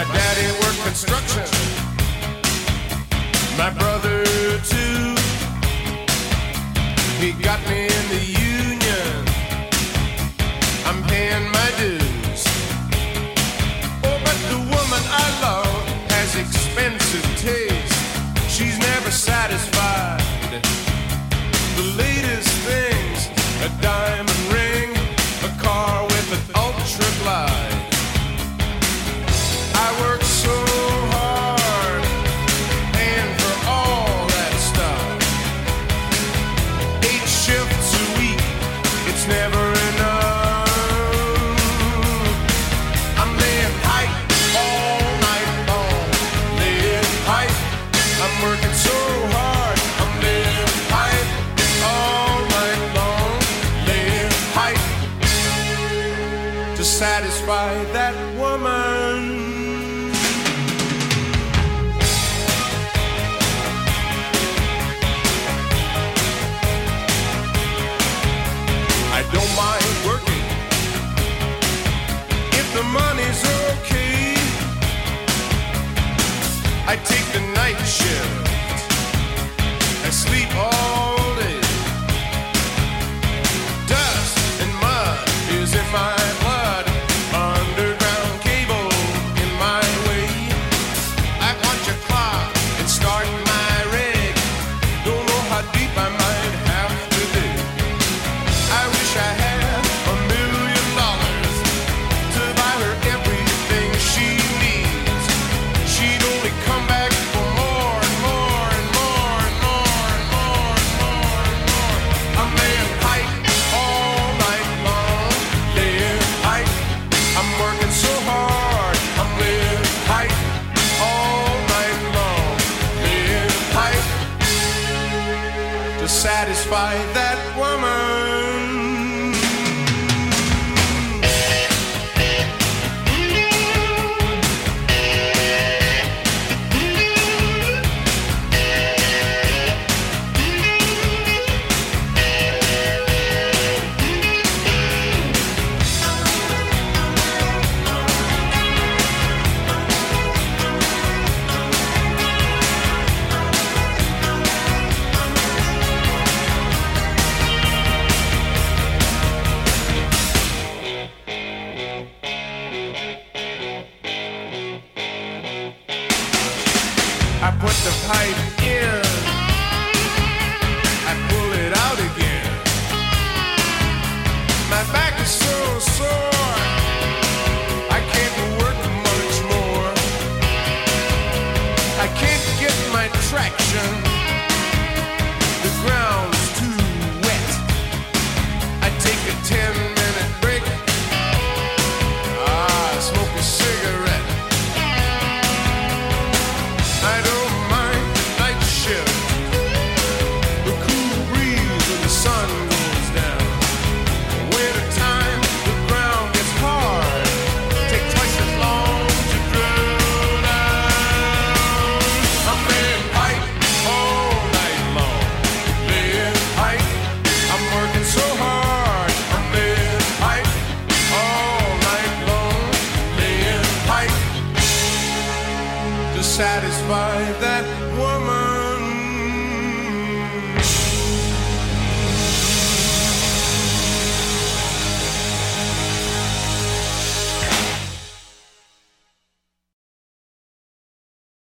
daddy worked construction, my brother too. He got me in the union, I'm paying my dues. Oh, but the woman I love has expensive taste. She's never satisfied. The latest things, a diamond ring, a car with an ultra glide. I work so hard, paying for all that stuff. 8 shifts a week, it's never enough. I'm laying pipe all night long, laying pipe. I'm working so hard, I'm laying pipe all night long, laying pipe to satisfy that woman. I don't mind working if the money's okay. I take the night shift, I sleep all day. Dust and mud is in my blood, underground cable in my way. I punch a clock and start my rig, don't know how deep I might have to dig. I wish I had $1 million to buy her everything she needs. She'd only come back for more and more and more and more and more and more and more. I'm laying pipe all night long, laying pipe. I'm working so hard, I'm laying pipe all night long, laying pipe to satisfy that woman. I put the pipe in, I pull it out again. My back is so sore, I can't work much more. I can't get my traction, the ground's too wet. I take a 10-minute break, smoke a cigarette. I don't mind the night shift, the cool breeze when the sun goes down. Winter time, the ground gets hard, take twice as long to drill down. I'm laying pipe all night long, laying pipe. I'm working so hard, I'm laying pipe all night long, laying pipe to satisfy that woman.